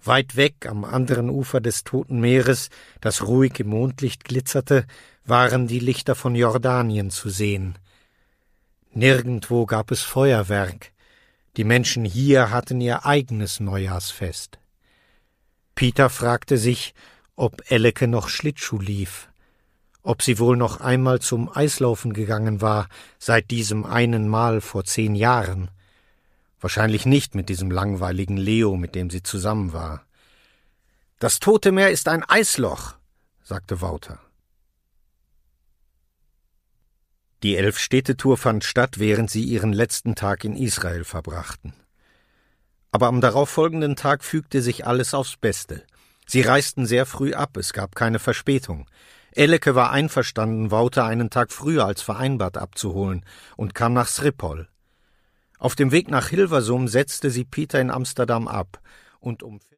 Weit weg am anderen Ufer des Toten Meeres, das ruhig im Mondlicht glitzerte, waren die Lichter von Jordanien zu sehen. Nirgendwo gab es Feuerwerk. Die Menschen hier hatten ihr eigenes Neujahrsfest. Peter fragte sich, ob Elleke noch Schlittschuh lief, ob sie wohl noch einmal zum Eislaufen gegangen war, seit diesem einen Mal vor 10 Jahren. Wahrscheinlich nicht mit diesem langweiligen Leo, mit dem sie zusammen war. »Das Tote Meer ist ein Eisloch«, sagte Wouter. Die Elfstädte-Tour fand statt, während sie ihren letzten Tag in Israel verbrachten. Aber am darauffolgenden Tag fügte sich alles aufs Beste. Sie reisten sehr früh ab, es gab keine Verspätung. Elleke war einverstanden, Wouter einen Tag früher als vereinbart abzuholen und kam nach Schiphol. Auf dem Weg nach Hilversum setzte sie Peter in Amsterdam ab und um